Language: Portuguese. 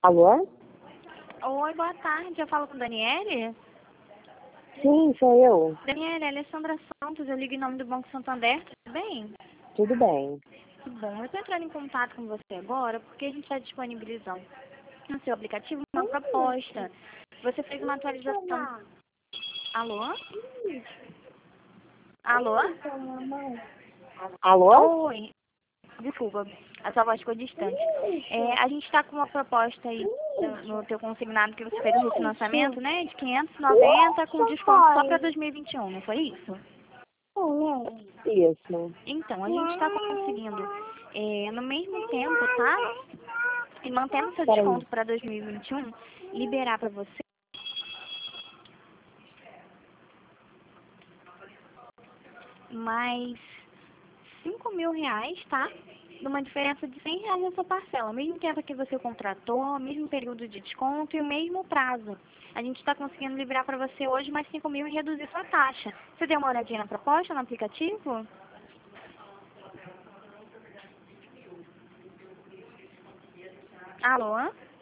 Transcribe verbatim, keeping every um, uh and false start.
Alô? Oi, boa tarde. Eu falo com Daniele? Sim, sou eu. Daniele, é Alessandra Santos. Eu ligo em nome do Banco Santander. Tudo bem? Tudo bem. Que bom. Eu estou entrando em contato com você agora porque a gente está disponibilizando no seu aplicativo uma proposta. Você fez uma atualização. Alô? Alô? Alô? Oi. Desculpa, a sua voz ficou distante. É, a gente está com uma proposta aí no, no teu consignado que você fez o refinanciamento, né? De quinhentos e noventa com desconto só para dois mil e vinte e um, não foi isso? Isso. Então, a gente está conseguindo, é, no mesmo tempo, tá? E mantendo seu Peraí. desconto para dois mil e vinte e um, liberar para você mais cinco mil reais, tá? Numa diferença de cem reais na sua parcela. Mesmo tempo que você contratou, mesmo período de desconto e o mesmo prazo. A gente está conseguindo liberar para você hoje mais cinco mil e reduzir sua taxa. Você deu uma olhadinha na proposta, no aplicativo? Alô?